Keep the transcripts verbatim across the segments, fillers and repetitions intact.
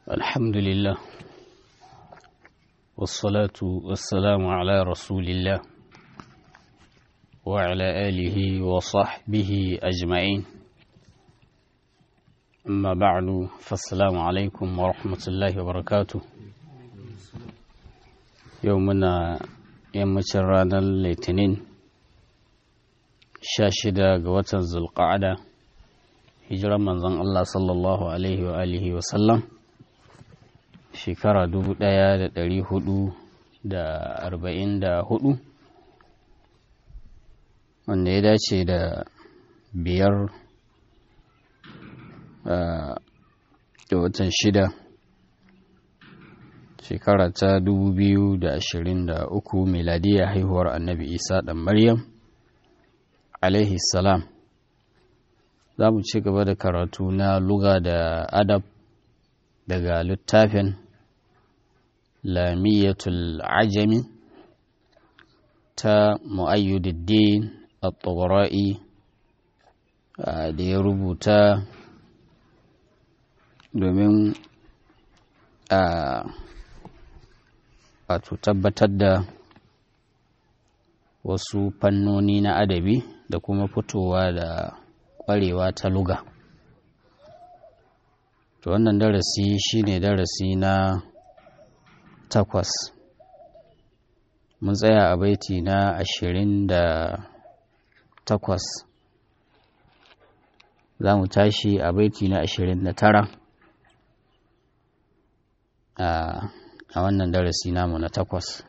الحمد لله والصلاة والسلام على رسول الله وعلى آله وصحبه أجمعين. أما بعد فالسلام عليكم ورحمة الله وبركاته. يومنا يمشي رانا الاثنين شاشدة قوة ذو القعدة هجرة من زن الله صلى الله عليه وآله وسلم shekara dubu ɗaya da ɗari hudu da arba'in da hudu wanda ya dace da biyar da watan shida shekara ta dubu biyu da ashirin da uku miladiyya haihuwar annabi isa ɗan maryam alaihi salam. Za mu ci gaba da karatu na lugha da adab daga littafin lamiyatul ajami ta mu'ayyududdin at-taghra'i da ya rubuta domin a wato tabbatar da wasu fannoni na adabi da kuma fitowa da ƙwarewa ta lugha. To wannan darasi shine darasi na takwas. Mun tsaya a baiti na ashirin da takwas. Za mu tashi a baiti na ashirin da tara a wannan darasi namu na takwas.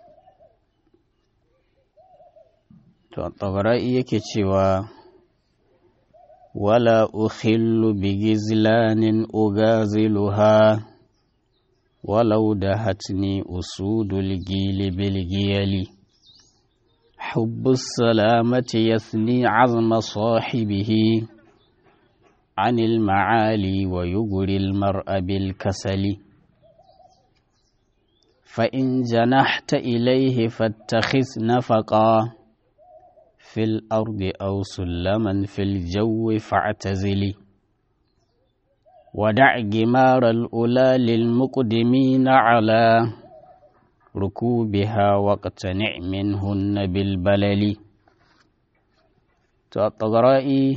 To Taghra'i yake cewa ولا أخل بجزلان أغازلها ولو دهتني أسود الجيل بالجيل حب السلامة يثني عظم صاحبه عن المعالي ويجري المرء بالكسل فإن جنحت إليه فاتخذ نفقا في الأرض أو سلما في الجو فاعتزلي ودع جمار الأولى للمقدمين على ركوبها واقتنع منهن بالبلل. Taghra'i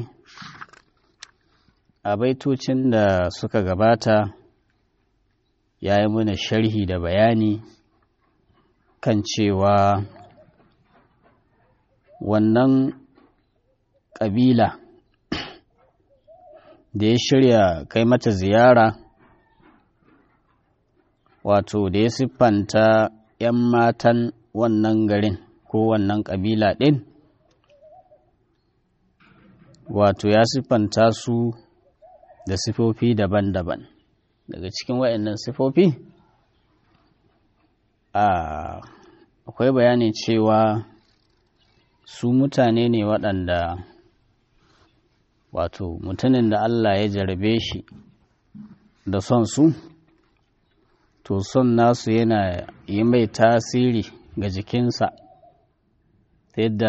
a baitocin da suka gabata ya yi mana sharhi da bayani kan cewa wannan ƙabila da ya shirya kai mata ziyara, wato da ya siffanta ‘yan matan wannan garin ko wannan ƙabila ɗin, wato ya siffanta su da sifofi daban-daban. Daga cikin waɗannan sifofi akwai bayanin cewa su mutane ne waɗanda wato mutumin da Allah ya jarabe shi da son su, to son nasu yana yi mai tasiri ga jikinsa ta yadda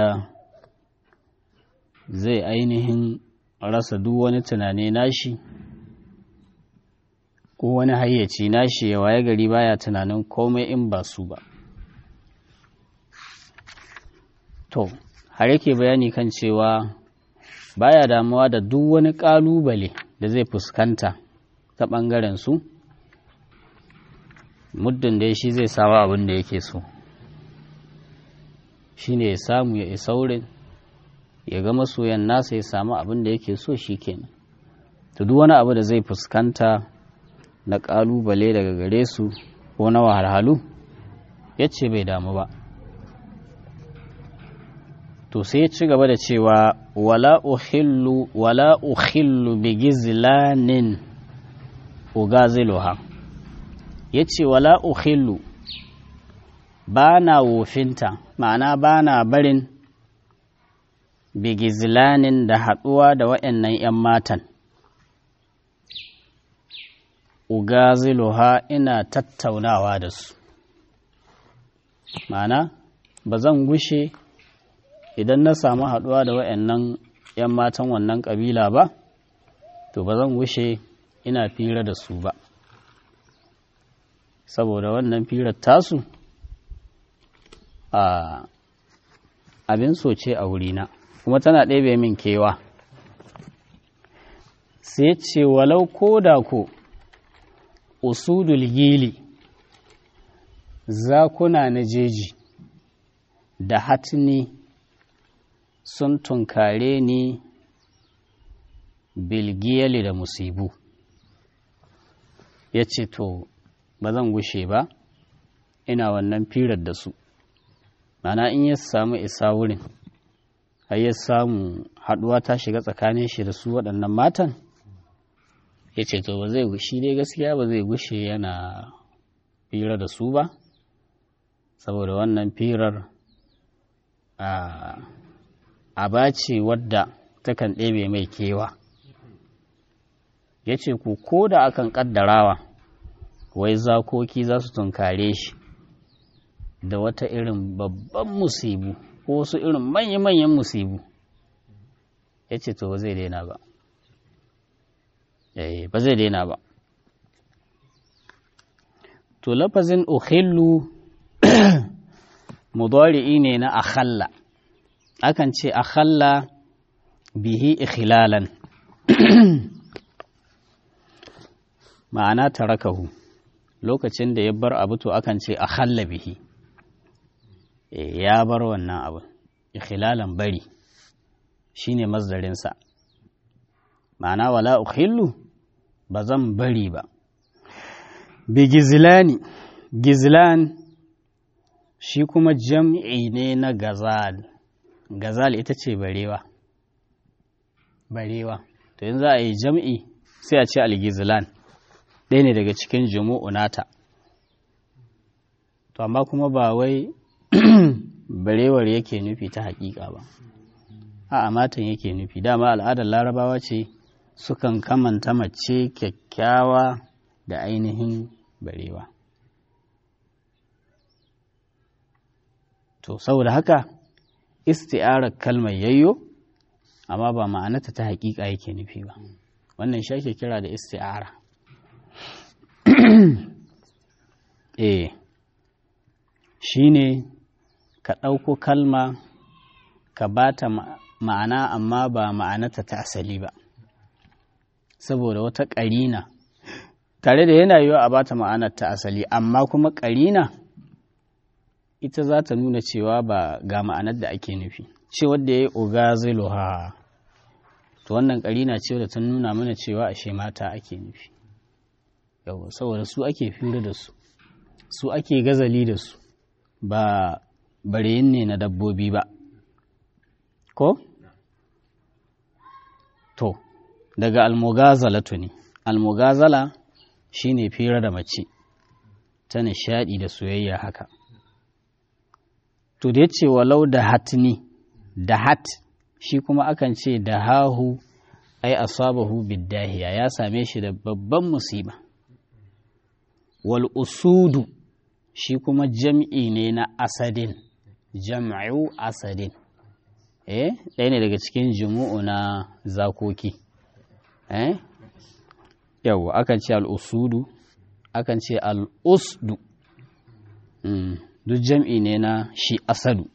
zai ainihin rasa duk wani tunani nashi ko wani hayyaci nashi ya waye gari baya tunanin komai in ba su ba. To har yake bayani kan cewa baya damuwa da duk wani ƙalubale da zai fuskanta ta ɓangaren su, muddin da shi zai samu abin da yake so, shi ne ya samu ya isa wurin ya ga masoyan nasa ya samu abin da yake so shi kenan. To duk wani abu da zai fuskanta na ƙalubale daga gare su ko na wahalhalu ya ce bai damu ba. To sai ya ci gaba da cewa wala uhillu wala uhillu bi gizlanin ugaziluha, yace wala uhillu bana wofinta, ma'ana bana barin bi gizlanin da haɗuwa da waɗannan ‘yan matan ugaziluha ina tattaunawa da su, ma'ana ba zan gushe idan na samu haɗuwa da waɗannan ‘yan matan wannan ƙabila ba, to ba zan gushe ina fira da su ba. saboda wannan firar tasu a abin soce a wurina kuma tana ɗebe min kewa. Sai ce walau ko da ko usudul gili zakuna na jeji da hatni sun tunkare ni bilgiyali da musibu, ya ce to ba zan gushe ba ina wannan firar da su, mana in ya samu isa wurin har ya samu haɗuwa ta shiga tsakanin shi da su waɗannan matan, ya ce to ba zai gushi dai gaskiya ba zai gushe yana fira da su ba, saboda wannan firar a bace wadda takan ɗebe mai kewa. Ya ce ku ko da akan ƙaddarawa wai zakoki za su tunkare shi da wata irin babban musibu ko wasu irin manya-manyan musibu, ya ce to ba zai daina ba, ba zai daina ba. To lafazin ukhillu mudari'i ne na akhalla, akan ce akhalla bihi ikhilalan ma'ana tarakahu, lokacin da ya bar abu to akan ce akhalla bihi, ya bar wannan abu, ikhilalan bari shine masdarinsa, ma'ana wala ukhillu ba zan bari ba. Bi gizlani, gizlan shi kuma jam'i ne na gazal, gazal ita ce barewa, barewa to yanzu za a yi jam'i sai a ce al-gizlan, ɗaya ne daga cikin jumu'u nata, to amma kuma ba wai barewar yake nufi ta haƙiƙa ba, a matan yake nufi. Dama al'adar larabawa ce sukan kamanta mace kyakkyawa da ainihin barewa. To saboda haka isti'arar kalmar yayyo amma ba ma'anarta ta haƙiƙa yake nufi ba, wannan shi ake kira da isti'ara. eh shine ka ɗauko kalma ka bata ma'ana amma ba ma'anarta ta asali ba, saboda wata ƙarina, tare da yana yiwa a bata ma'anar ta asali amma kuma ƙarina ita za ta nuna cewa ba ga ma'anar da ake nufi. Ce wadda ya yi ugaziluha, to wannan ƙarina ce da ta nuna mana cewa ashe mata ake nufi. Yau saboda su ake fira da su, su ake gazali da su, ba bareyin ne na dabbobi ba, ko? To, daga almugazalatu ne, almugazala shi ne fira da mace ta nishaɗi da soyayya haka. To da ya ce walau da hatni, da hat shi kuma akan ce da hahu ai asabahu biddahiya, ya same shi da babban musiba. Wal usudu shi kuma jam'i ne na asadin, jam'u asadin, eh ɗaya ne daga cikin jumu'u na zakoki. eh yawa akan ce al'usudu, akan ce al'usdu, mm. duk jam'i ne na shi asadu.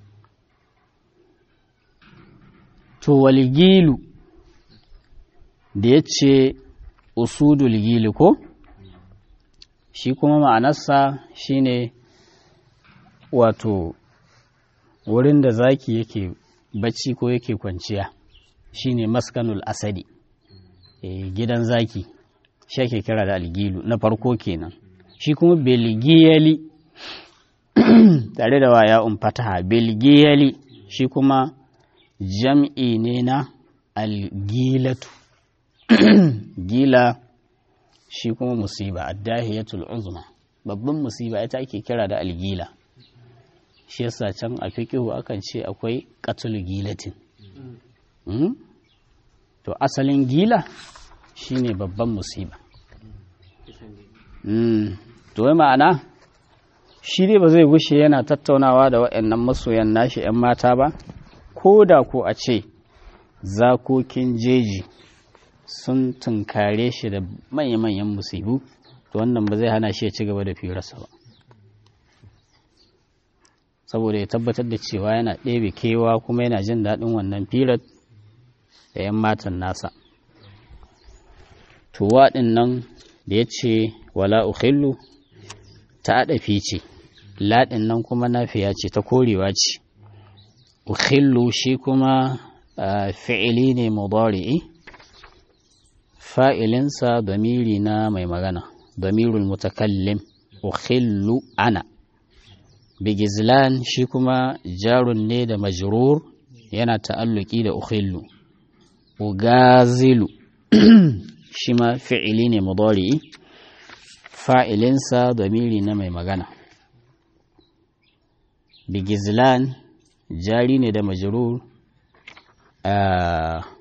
To walgilu da ya ce usudul gili ko shi kuma ma'anarsa shine wato wurin da zaki yake bacci ko yake kwanciya, shine maskanul asadi, e, gidan zaki shi ake kira da algilu na farko kenan. Shi kuma belgiyali tare da waya un fataha, belgiyali shi kuma jam'i ne na algilatu. Gila shi kuma musiba, addahiyatul uzma, babban musiba ita ake kira da algila. Shi yasa can a fiqhu akan ce akwai qatul gilatin. hmm? To asalin gila shine babban musiba. hmm. To wai ma'ana shi dai ba zai gushe yana tattaunawa da waɗannan masoyan nashi 'yan mata ba, ko da ko a ce zakokin jeji sun tunkare shi da manya-manyan musibu, to wannan ba zai hana shi ya ci gaba da firarsa ba, saboda ya tabbatar da cewa yana ɗebe kewa kuma yana jin daɗin wannan firar da 'yan matan nasa. To waɗin nan da ya ce wala ukhillu ta aɗafi ce, laɗin nan kuma nafiya ce ta korewa ce, ukhillu shi kuma fi'ili ne mudari'i, fa'ilinsa damiri na mai magana, damirul mutakallim, ukhillu ana. Bigizlan shi kuma jarun ne da majrur yana ta'alluki da ukhillu. Ugazilu shi ma fi'ili ne mudari'i, fa'ilinsa damiri na mai magana. Bigizlan jari ne da majrur a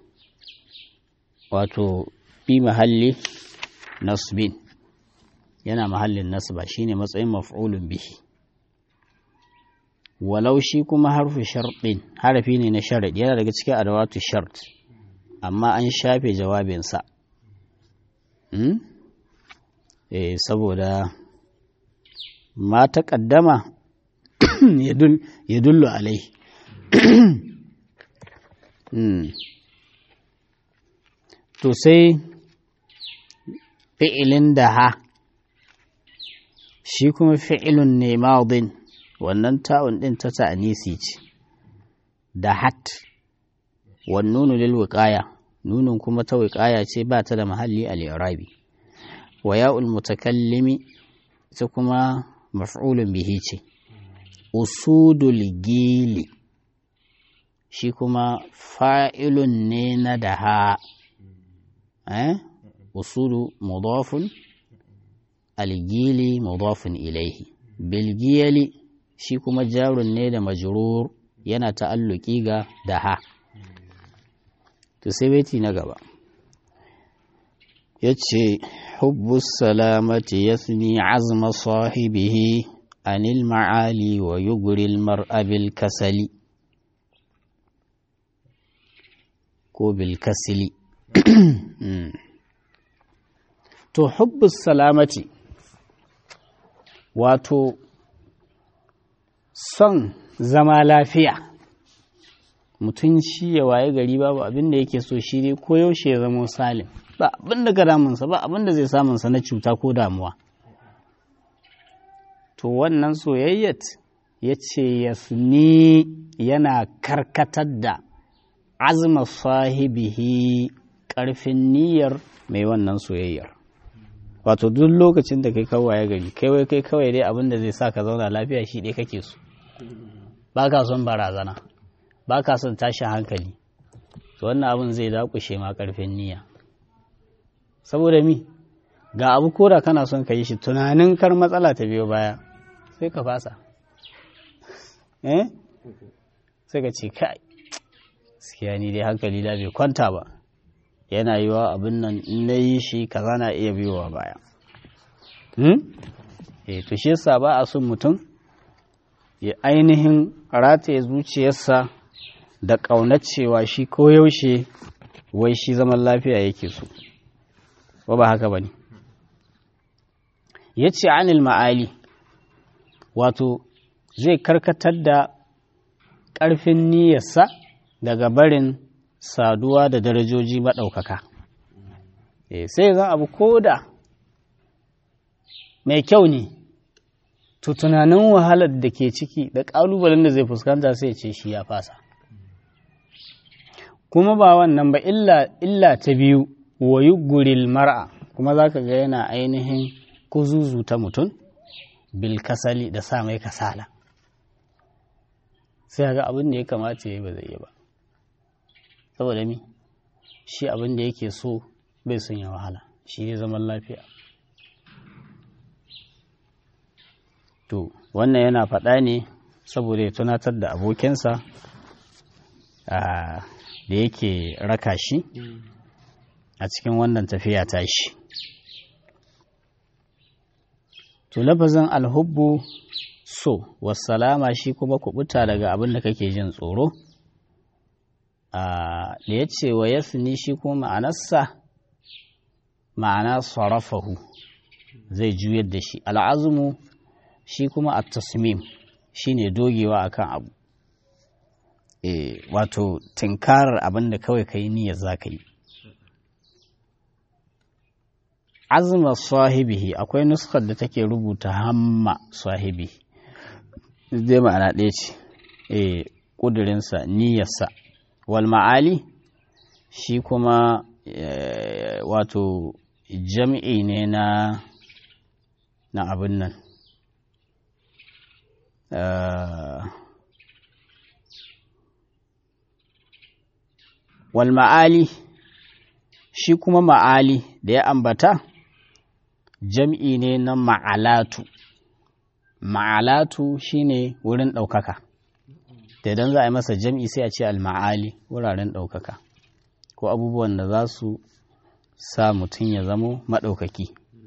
wato fi mahalli nasbin, yana mahallin nasba shine matsayin maf'ulun bihi. Walau shi kuma harfu sharɗin, harafi ne na sharaɗi, yana daga cikin adawatu shart, amma an shafe jawabinsa. Hmm? Eh, saboda ma ta ƙaddama ya dullu alai. hmm. To sai fi'ilin da ha, shi kuma fi'ilun ne madin, wannan ta'un ɗin ta ta'anisi ce, da hat, wan nunu lil wiqaya, nunun kuma ta wiqaya ce ba ta da mahalli al-i'rabi. Wa ya'ul mutakallimi ita kuma maf'ulun bihi ce. Usudul gili shi kuma fa'ilun ne na daha, eh usudu mudafun, al-gili mudafun ilaihi. Bil giyali shi kuma jarun ne da majrur yana ta'alluki ga daha. To sai baiti na gaba yace hubbus salamati yasni azma sahibihi anil ma'ali wa yugri al mar'a bil kasali ko bil kasili. To hubbus salamati wato son zama lafiya, mutum shi ya waye gari babu abin da yake so shi ne ko yaushe ya zama salim, ba abin da ga damunsa, ba abin da zai samunsa na cuta ko damuwa. To wannan soyayyat ya ce yasni yana karkatar da azma sahibihi, ƙarfin niyyar mai wannan soyayyar. Wato duk lokacin da kai kawai gari kai wai kai kawai dai abin da zai sa ka zauna lafiya shi dai kake so, ba ka son barazana, ba ka son tashin hankali, to wannan abin zai dakushe ma ƙarfin niyya. Saboda mi ga abu koda kana son ka yi shi, tunanin kar matsala ta biyo baya sai ka fasa, eh sai ka ce kai gaskiya ni dai hankali da bai kwanta ba, yana yi wa abin nan in na yi shi kaza na iya biyowa baya. hmm? E, to shi yasa ba a son mutum ya ainihin rataye zuciyarsa da ƙaunar cewa shi koyaushe wai shi zaman lafiya yake so, ba ba haka ba ne. Ya ce anil ma'ali, wato zai karkatar da ƙarfin niyyarsa daga barin saduwa da darajoji maɗaukaka. E, sai zan abu koda mai kyau ne, to tunanin wahalar da ke ciki da ƙalubalen da zai fuskanta sai ce shi ya fasa. Kuma ba wannan ba, illa, illa ta biyu wa yuguril mar'a, kuma za ka ga yana ainihin kuzuzu ta mutum bil kasali da sa mai kasala, sai ga abin da ya kamata ya yi ba zai yi ba. Saboda mi shi abin da yake so bai son ya wahala, shi ne zaman lafiya. To wannan yana faɗa ne saboda ya tunatar da abokinsa da yake raka shi a cikin wannan tafiya tashi. To lafazin alhubbu so, wassalama shi kuma kubuta daga abin da kake jin tsoro. da ya ce wa yasni shi kuma ma'anarsa ma'ana sarafahu, zai juyar da shi. Al'azumu shi kuma at-tasmim shine dogewa akan abu, e, wato tinkarar abin da kawai kai niyyar za ka yi. Azma sahibihi akwai nuskar da take rubuta hamma sahibi, zai ma'ana ɗaya ce, e, ƙudurinsa niyyarsa. Wal ma'ali shi kuma e, wato jam'i ne na na abin nan uh, wal ma'ali shi kuma ma'ali da ya ambata jam'i ne na ma'alatu. Ma'alatu shine wurin ɗaukaka, da idan za a yi masa jam'i sai a ce al-ma'ali, wuraren ɗaukaka ko abubuwan da za su sa mutum ya zamo maɗaukaki.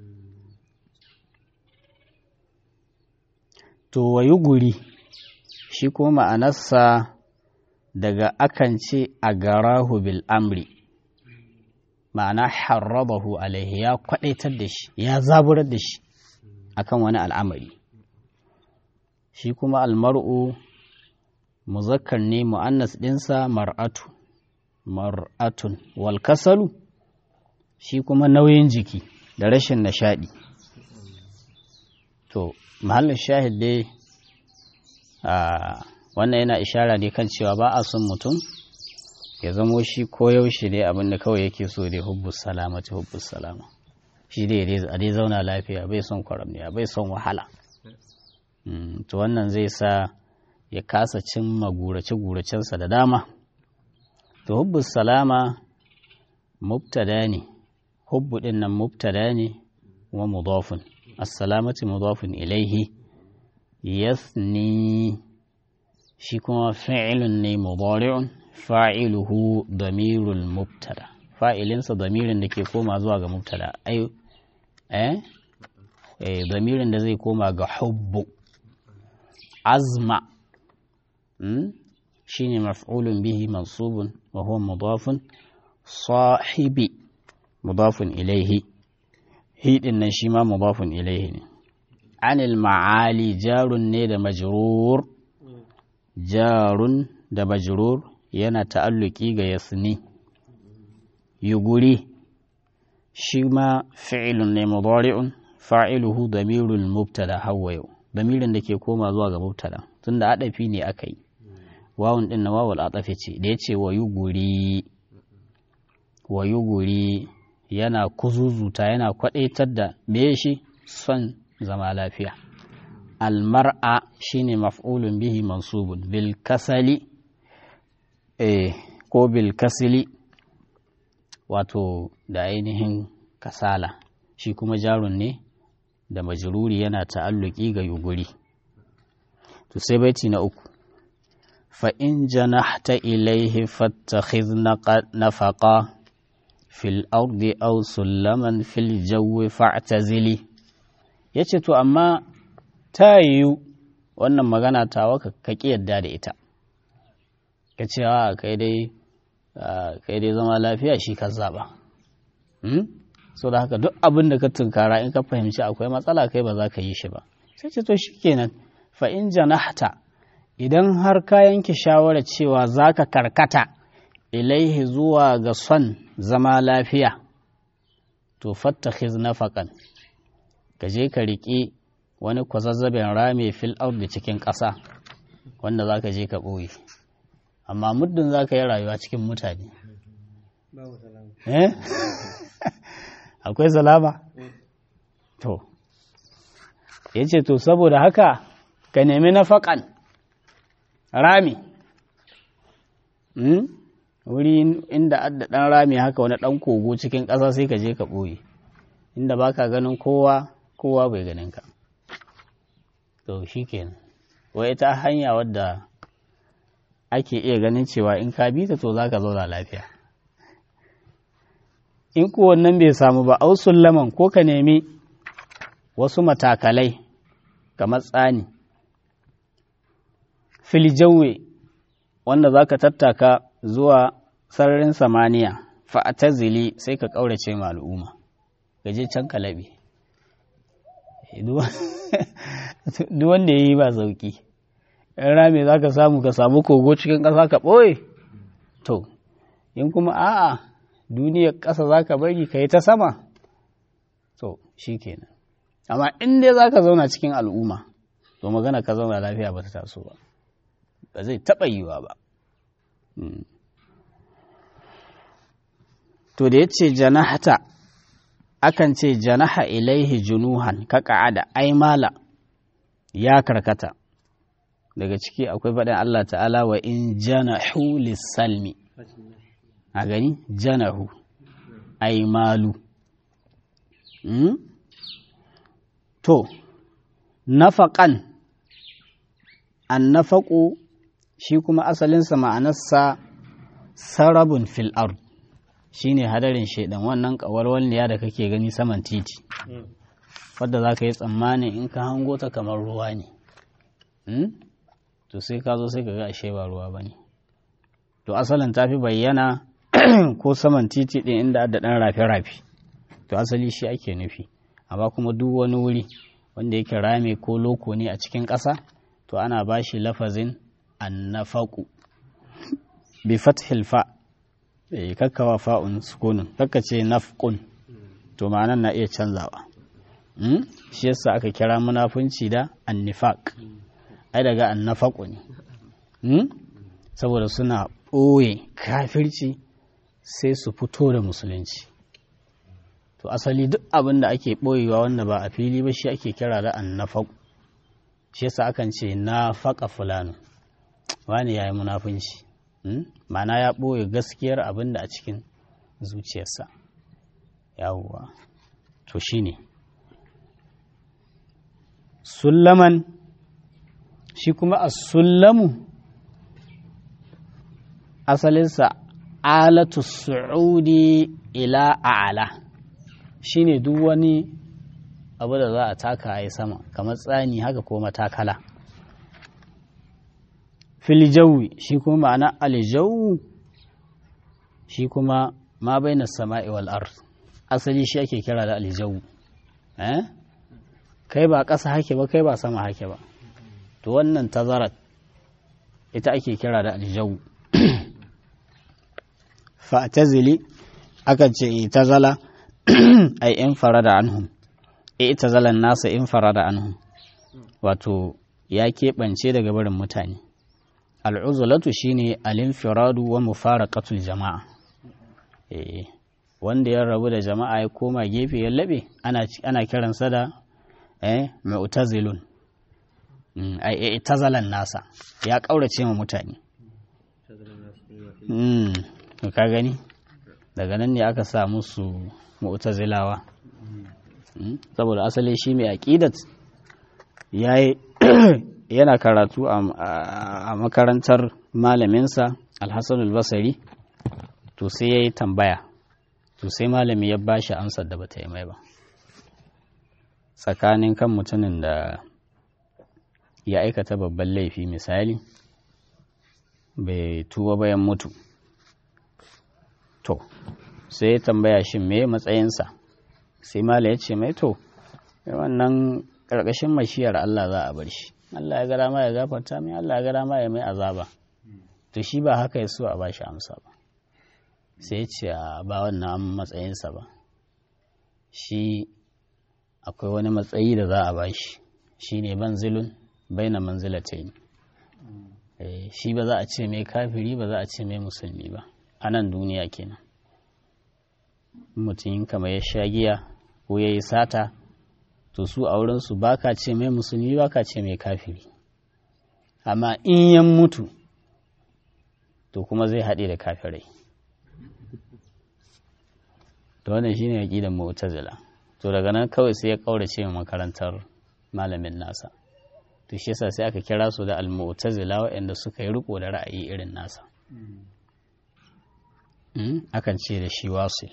To wayu guri shi kuma ma'anarsa daga akan ce a garahu bil amri, ma'ana harrabahu alaihi, ya kwadaitar da shi, ya zaburar da shi akan wani al'amari. Shi kuma almar'u muzakkar ne, mu'annas ɗinsa mar'atu, mar'atun. Wal kasalu shi kuma nauyin jiki da rashin nishaɗi. To mahallin shahid dai wannan yana ishara ne kan cewa ba a son mutum ya zamo shi koyaushe dai abin da kawai yake so dai hubbus salama ta hubbus salama, shi dai a dai zauna lafiya, bai son kwaramniya, bai son wahala. To wannan zai sa ya kasa cimma gurace-guracensa da dama. To hubbus salama mubtada ne, hubbu din nan mubtada ne kuma mudafun, as-salamati mudafun ilaihi, yasni shi kuma fi'ilun ne mudari'un, fa'iluhu damirul mubtada, fa'ilinsa damirin da ke koma zuwa ga mubtada, ai eh eh damirin da zai koma ga hubbu. Azma hmm? shine maf'ulun bihi mansubun wa huwa mudafun, sahibi mudafun ilaihi, hidin nan shi ma mudafun ilaihi ne. Anil ma'ali jarun ne da majrur, jarun da majrur yana ta'alluki ga yasni. Yuguri shi ma fi'ilun ne mudari'un, fa'iluhu damirul mubtada, hawa yau damirin da ke koma zuwa ga mubtada, tunda adafi ne aka yi, wawun din na wawul atafi ce, da yace wa yuguri, wa yuguri yana kuzuzuta, yana kwadaitar da me shi son zama lafiya. Almar'a shine maf'ulun bihi mansubun bil kasali, eh ko bil kasili, wato da ainihin kasala, shi kuma jarun ne da majruri yana ta'alluki ga yuguri. To sai baiti na uku, fa in janahta ilaihi fattakhiz nafaqa fil ardi aw sulaman fil jawi fa'tazili. Yace to amma ta yiwu wannan magana tawa ka ki yadda da ita, ka ce a kai dai kai dai zama lafiya shi ka zaba, so da haka duk abin da ka tunkara in ka fahimci akwai matsala kai ba za ka yi shi ba. Sai ce to shikenan, fa in janahta, idan har ka yanke shawarar cewa za ka karkata ilaihi zuwa ga son zama lafiya, to fattakhiz nafaqan, ka je ka riƙe wani kwazazzaben rame fil ardi cikin ƙasa wanda za ka je ka ɓoye. Amma muddin za ka yi rayuwa cikin mutane, eh akwai salama. To ya ce to saboda haka ka nemi nafaƙan rami, wuri inda adda ɗan rami haka, wani ɗan kogo cikin ƙasa sai ka je ka ɓoye, inda ba ka ganin kowa, kowa bai ganin ka. To shi kenan, wai ita hanya wadda ake iya ganin cewa in ka bi ta to za ka zauna lafiya. In ko wannan bai samu ba, au sullaman, ko ka nemi wasu matakalai kamar tsani, filjawe wanda za ka tattaka zuwa sararin samaniya, fa'atazili sai ka ƙaurace ma al'umma, gaje can ka laɓe. duk wanda ya yi ba sauki in rami za ka samu ka samu kogo cikin ƙasa ka ɓoye to in kuma a'a duniyar ƙasa za ka bari ka yi ta sama to shi kenan amma in dai za ka zauna cikin al'umma to magana ka zauna lafiya ba ta taso ba ba zai taɓa yiwa ba to da ya ce janahata akan ce janaha ilaihi junuhan ka ka'ada ai mala ya karkata daga ciki akwai faɗin Allah ta'ala wa in janahu lissalmi a gani janahu ai malu hmm? to nafaƙan an nafaƙo shi kuma asalinsa ma'anarsa sarabun fil ard shi ne hadarin shaidan wannan ƙawarwalniya da kake gani saman titi wadda za ka yi tsammanin in ka hango ta kamar ruwa ne to sai ka zo sai ka ga ashe ba ruwa ba ne to asalin ta fi bayyana ko saman titi ɗin inda da ɗan rafe-rafe to asali shi ake nufi amma kuma duk wani wuri wanda yake rame ko loko ne a cikin ƙasa to ana ba shi lafazin annafaku bi fathil fa eh kakkawa fa'un sukunun kakka ce nafqun to ma'anan na iya canzawa hmm? shi yasa aka kira munafunci da annifaq ai daga annafaqu ne hmm? saboda suna ɓoye kafirci sai su fito da musulunci to asali duk abin da ake ɓoyewa wanda ba a fili ba shi ake kira da annafaqu shi yasa akan ce nafaqa fulanu wani yayi munafunci ma'ana ya ɓoye gaskiyar abin da a cikin zuciyarsa yawwa to shine sullaman shi kuma a sullamu asalinsa alatu su'udi ila a'ala shine duk wani abu da za a taka a yi sama kamar tsani haka ko matakala filjawi shi kuma ma'ana aljawu shi kuma ma baina sama'i wal ard asali shi ake kira da aljawu eh kai ba ƙasa hake ba kai ba sama hake ba to wannan tazarat ita ake kira da aljawu fa'tazili aka ce itazala ai in farada anhum itazalan nasa in farada anhum wato ya keɓance daga barin mutane al'uzulatu shine al-infiradu wa mufaraqatul jama'a eh wanda ya rabu da jama'a ya koma gefe ya labe ana ana kiransa da eh mu'tazilun ai tazalan nasa ya kaurace ma mutane mm to ka gani daga nan ne aka sa musu mu'tazilawa saboda asali shi mai aqidat yayi yana karatu a makarantar malaminsa alhassan albasari to sai ya yi tambaya to sai malami ya ba shi amsar da bata yi mai ba tsakanin kan mutumin da ya aikata babban laifi misali bai tuba bayan mutu to sai ya tambaya shi me matsayinsa sai malam ya ce mai to wannan ƙarƙashin mashiyar Allah za a bar shi Allah ya gara ma ya gafarta mai Allah ya gara ma ya mai azaba to shi ba haka ya so a bashi amsa ba sai ya ce ba wannan matsayinsa ba shi akwai wani matsayi da za a bashi shi ne manzilun baina manzilatain shi ba za a ce mai kafiri ba za a ce mai musulmi ba a nan duniya kenan mutum kamar ya sha giya ko ya yi sata to su a wurinsu ba ka ce mai musulmi ba ka ce mai kafiri amma in yan mutu to kuma zai haɗe da kafirai to wannan shine aqidar mu'tazila to daga nan kawai sai ya kaurace wa makarantar malamin nasa to shi yasa sai aka kira su da al-mu'tazila waɗanda suka yi riko da ra'ayi irin nasa akan ce da shi wasil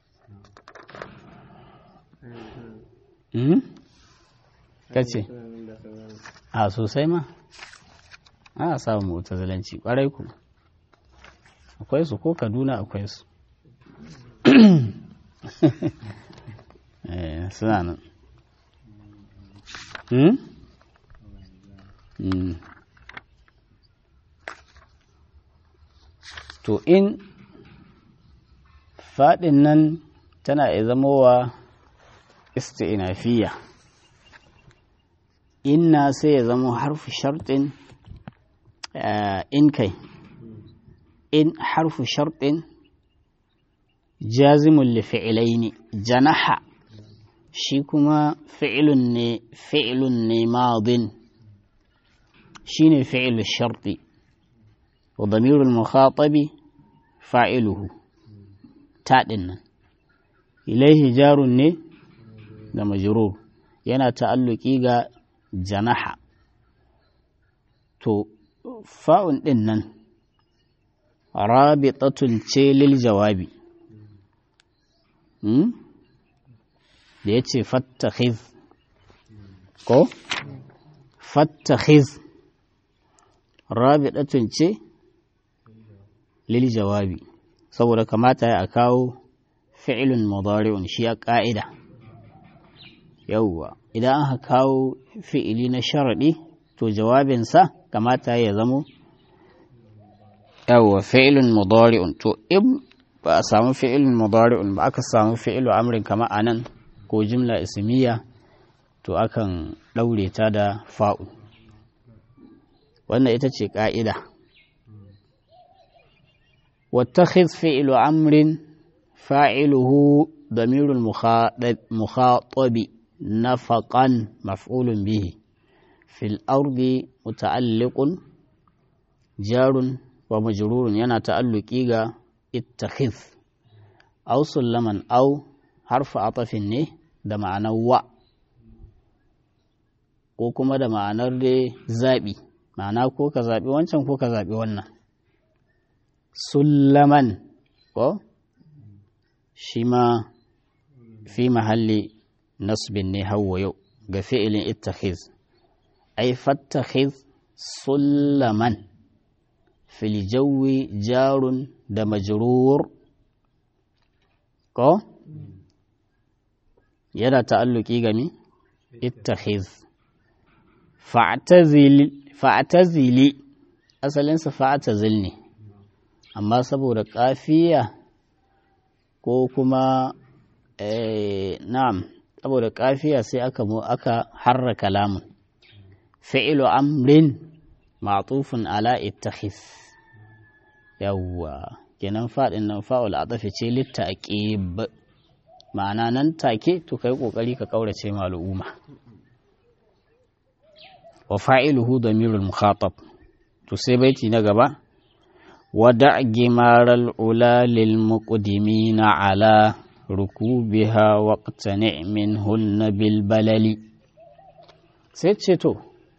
kace a sosai ma ana samun mu'tazilanci kwarai ku akwai su ko Kaduna akwai su eh suna nan hmm? hmm. to in faɗin nan tana iya zamowa isti'nafiya inna sai ya zamo harfu shartin in kai in harfu shartin jazimun li fi'ilaini janaha shi kuma fi'ilun ne fi'ilun ne madin shine fi'ilu sharti wa damirul mukhatabi fa'iluhu ta dinnan ilaihi jarun ne da majrur yana ta'alluki ga janaha to fa'un din nan rabitatun ce lil jawabi hmm? da ya ce fattakhiz ko fattakhiz rabitatun ce lil jawabi saboda kamata ya kawo fi'ilun mudari'un shi ya ka'ida yawwa idan aka kawo fi'ili na sharadi to jawabinsa kamata ya zamo yawwa fi'ilun mudari'un to in ba a samu fi'ilun mudari'un ba aka samu fi'ilu amrin kama anan ko jimla ismiya to akan daure ta da fa'u wannan ita ce ka'ida wattakhiz fi'lu amrin fa'iluhu damirul mukhatabi nafaqan maf'ulun bihi fil ardi muta'alliqun jarun wa majrurun yana ta'alluqi ga ittakhiz aw sullaman aw harfu atafin ne da ma'anar wa ko kuma da ma'anar dai zabi ma'ana ko ka zabi wancan ko ka zabi wannan sullaman ko shi ma fi mahalli nasbin ne hawa yau ga fi'ilin ittakhiz ay fattakhiz sullaman fil jawi jarun da majrur ko yana ta'alluki gami ittakhiz fa'tazili fa'tazili asalin sa fa'tazil ne amma saboda kafiya ko kuma eh na'am saboda kafiya sai aka mu aka harraka lamun fi'lu amrin ma'tufun ala ittakhiz yawwa kenan fadin nan fa'ul atafi ce littaqib ma'ana nan take to kai kokari ka kaurace ma al'umma wa fa'iluhu damirul mukhatab to sai baiti na gaba wada gimaral ula lil muqdimina ala rukubiha waqtani minhunna bil balali sai ce to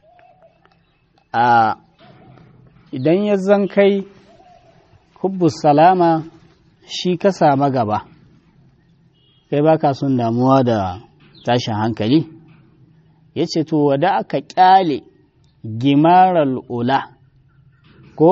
a idan ya zan kai hubbus salama shi ka sama gaba kai baka son damuwa da tashin hankali ya ce to wada aka kyale gimaral ula ko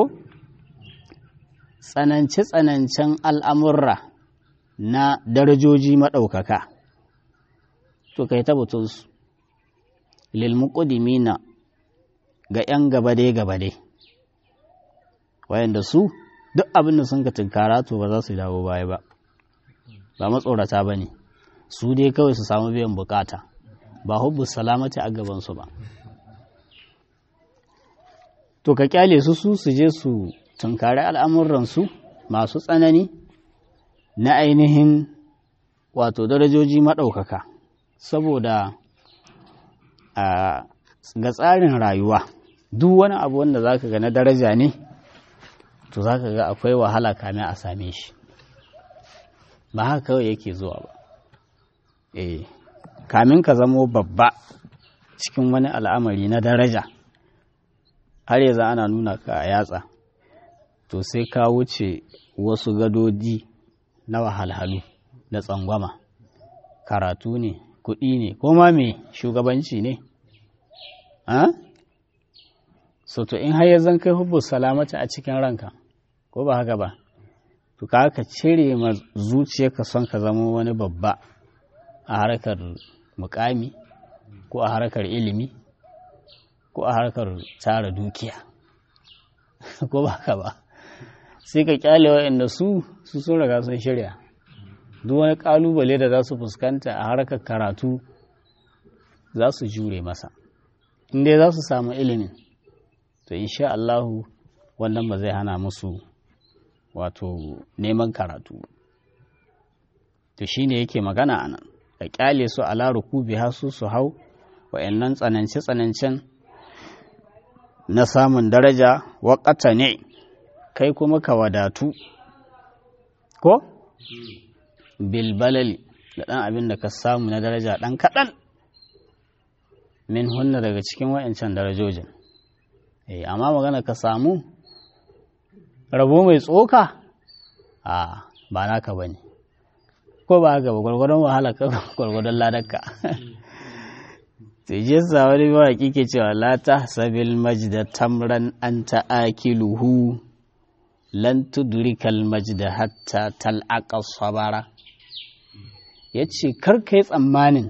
tsanance-tsanancen al'amurra na darajoji maɗaukaka to kai tabbatunsu lilmuqdimina ga ‘yan gabade-gabade wayanda su duk abin da sun ka tunkara to ba za su dawo baya ba ba matsorata ba ne su dai kawai su samu biyan bukata ba hubbu salamati a gabansu ba to ka kyale su su su je su tunkari al'amuransu masu tsanani na ainihin wato darajoji maɗaukaka saboda ga tsarin rayuwa duk wani abu wanda za ka ga na daraja ne to za ka ga akwai wahala kamin a same shi ba haka kawai yake zuwa ba eh kamin ka zamo babba cikin wani al'amari na daraja har yanzu ana nuna ka a yatsa to sai ka wuce wasu gadoji na wahalhalu da tsangwama karatu ne kuɗi ne ko ma me shugabanci ne ha so to in har yanzu kai hubbu salamata a cikin ranka ko ba haka ba to ka ka cire ma zuciyarka son ka zama wani babba a harkar mukami ko a harkar ilimi ko a harkar tara dukiya ko ba haka ba sai ka kyale waɗanda su su sun riga sun shirya duk wani kalubale da za su fuskanta a harkar karatu za su jure masa inda za su samu ilimin to insha Allahu wannan ba zai hana musu wato neman karatu to shine yake magana anan ka kyale su ala rukubi har su su hau wa'annan tsanance tsanancen na samun daraja waƙata ne kai kuma ka wadatu ko bilbalali da ɗan abin da ka samu na daraja ɗan kaɗan min hunna daga cikin wa'ancan darajojin eh amma magana ka samu rabo mai tsoka a ba naka bane ko ba haka ba gwargwadon wahala ka gwargwadon ladarka sai jesa wani mawaƙi ke cewa la tahsabil majda tamran anta akiluhu lan tudrikal majda hatta tal'aqa sabara yace kar kai tsammanin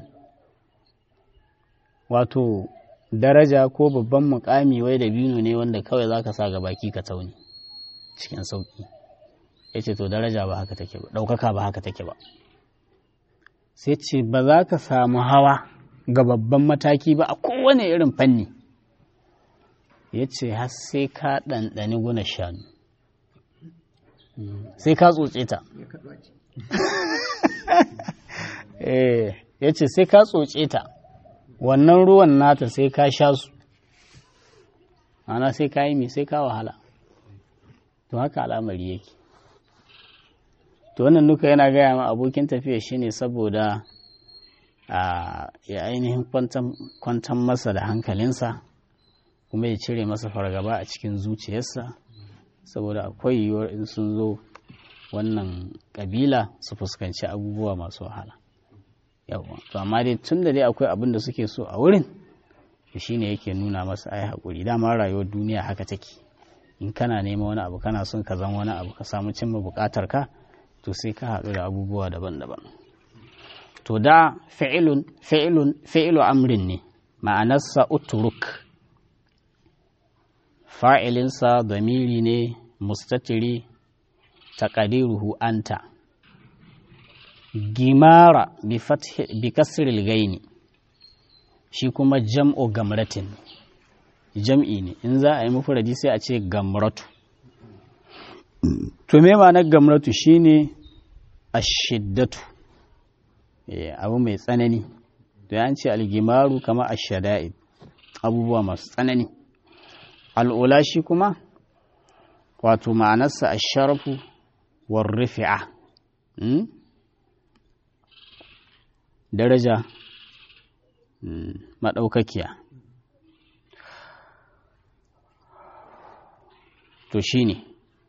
wato daraja ko babban mukami wai da bino ne wanda kawai zaka sa ga baki ka tauni cikin sauki yace to daraja ba haka take ba daukaka ba haka take ba sai ce ba za ka samu hawa ga babban mataki ba a kowane irin fanni ya ce har sai ka ɗanɗani guna shanu sai ka tsotse ta ya ce sai ka tsotse ta wannan ruwan nata sai ka sha su ana sai ka yi mai sai ka wahala to haka al'amari yake to wannan duka yana gaya ma abokin tafiya shine saboda a ya ainihin kwantan masa da hankalinsa kuma ya cire masa fargaba a cikin zuciyarsa saboda akwai yiwuwar in sun zo wannan kabila su fuskanci abubuwa masu wahala yawa to amma dai tun da dai akwai abin da suke so a wurin shi ne yake nuna masa ai haƙuri dama rayuwar duniya haka take in kana nema wani abu kana son ka zan wani abu ka samu cimma buƙatar ka to sai ka haɗu da abubuwa daban-daban to da fi'ilun fi'ilun fi'ilu amrin ne ma'anarsa uturuk fa'ilinsa damiri ne mustatiri taqdiruhu anta gimara bi fathi bi kasril gaini shi kuma jam'u gamratin jam'i ne in za a yi mufradi sai a ce gamratu to me ma'anar gamratu shine ashiddatu abu mai tsanani to ya ce algimaru kama ashada'id abubuwa masu tsanani al'ula shi kuma wato ma'anarsa asharafu war rifi'a daraja madaukakiya to shine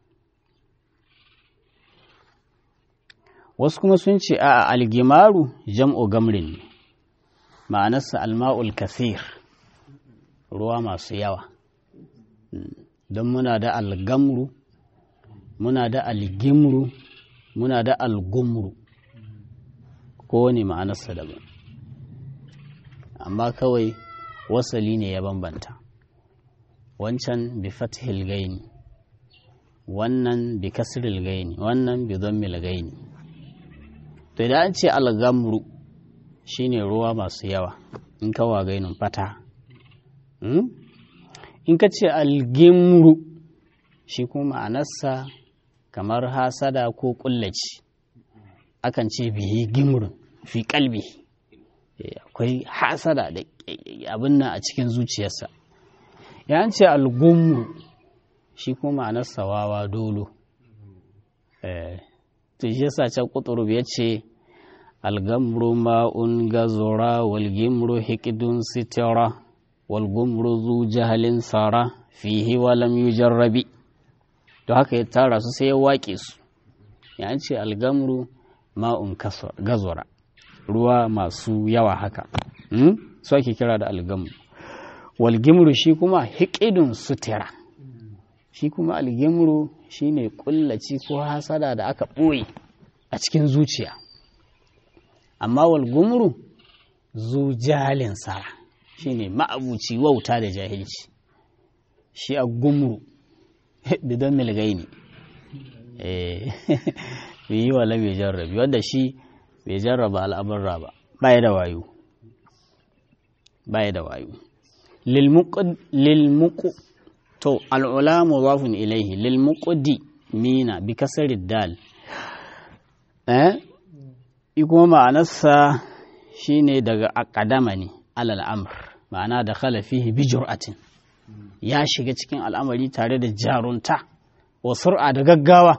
wasu kuma sun ce a algimaru jam'u gamrin ne ma'anarsa alma'ul kathir ruwa masu yawa don muna da algamru muna da algimru muna da algumru kowane ma'anarsa daban amma kawai wasali ne ya bambanta wancan bi fathil gaini wannan bi kasril gaini wannan bi dhammil gaini to idan an ce algamru shine ruwa masu yawa in kawa gainin fata in ka ce algimru shi kuma ma'anarsa kamar hasada ko kullaci akan ce bihi gimrun fi kalbi akwai hasada da abin nan a cikin zuciyarsa ya ce algumru shi kuma ma'anarsa wawa dolo to shi yasa can kuturub ya ce algamru ma'un gazura walgimru hikidun sitira walgumru zu jahalin sara fihi walam yujarrabi to haka ya tara su sai ya waƙe su ya ce algamru ma'un gazura ruwa masu yawa haka su ake kira da algamru walgimru shi kuma hikidun sitira shi kuma algimru shine kullaci ko hasada da aka ɓoye a cikin zuciya amma walgumru zu jahalin sara shine ma'abuci wauta da jahilci shi a gumru bidan milgaini eh yi wala bai jarrabi wanda shi bai jarraba al'abarra ba baya da wayo baya da wayo lil muqu to al'ula mudafun ilayhi lil muqdi mina bi kasri dal eh kuma ma'anarsa shine daga aqdama ne alal amr ma'ana da khala fihi bi jur'atin ya shiga cikin al'amari tare da jarunta wa sur'a da gaggawa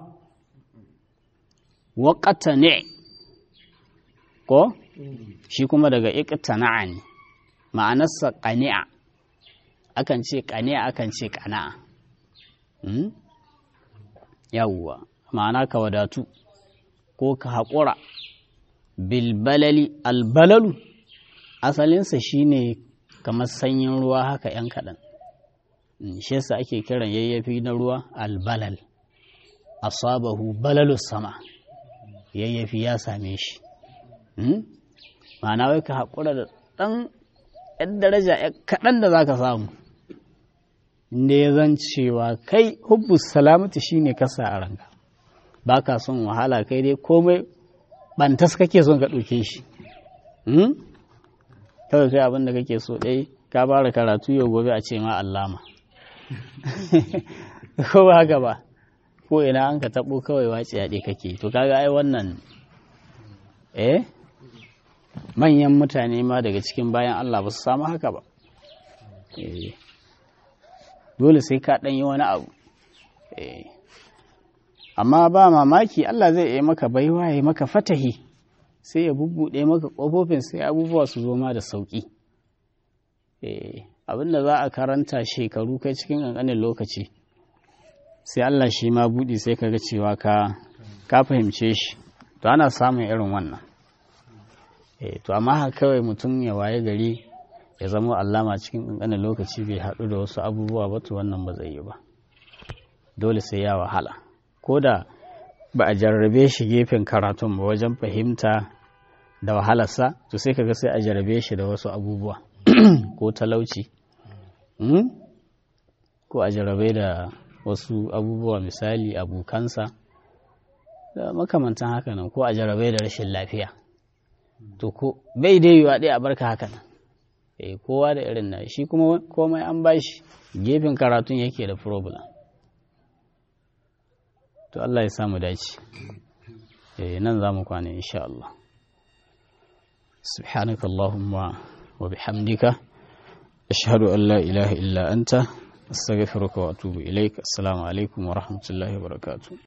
wa qatani ko shi kuma daga iqtana'a ne ma'anarsa qani'a akan ce qani'a akan ce qana'a hmm? yawwa ma'ana ka wadatu ko ka haƙura bilbalali albalalu asalinsa shine kamar sanyin ruwa haka ‘yan kaɗan shi yasa ake kiran yayyafi na ruwa albalal asabahu balalus sama yayyafi ya same shi ma'ana wai ka haƙura da ɗan ‘yan daraja ‘yan kaɗan da za ka samu inda ya zan cewa kai hubbus salamatu shine kasa a ranka ba ka son wahala kai dai komai bantas kake son ka ɗauke shi kawai kai abin da kake so ɗai ka fara karatu yau gobe a ce ma allama ko ba haka ba ko ina an ka taɓo kawai wace yaɗe kake to kaga ai wannan eh manyan mutane ma daga cikin bayan Allah ba su samu haka ba eh dole sai ka ɗan yi wani abu eh amma ba mamaki Allah zai yi maka baiwa ya maka fatahi sai ya bubbuɗe maka ƙofofin sai abubuwa su zo ma da sauƙi abinda za a karanta shekaru kai cikin ƙanƙanin lokaci sai Allah shi ma buɗe sai ka ga cewa ka ka fahimce shi to ana samun irin wannan to amma haka kawai mutum ya waye gari ya zama allama cikin ƙanƙanin lokaci bai haɗu da wasu abubuwa ba to wannan ba zai yi ba dole sai ya wahala ko da ba a jarrabe shi gefen karatun ba wajen fahimta da wahalarsa to sai kaga sai a jarrabe shi da wasu abubuwa ko talauci ko a jarrabe da wasu abubuwa misali abokansa da makamantan haka nan ko a jarrabe da rashin lafiya to ko bai dai yiwa ɗaya a barka haka nan eh kowa da irin na shi kuma komai an bashi gefen karatun yake da problem to Allah ya samu dace eh nan zamu kwana insha Allah subhanaka allahumma wa bihamdika ashhadu an la ilaha illa anta astaghfiruka wa atubu ilaik assalamu alaikum wa rahmatullahi wa barakatuh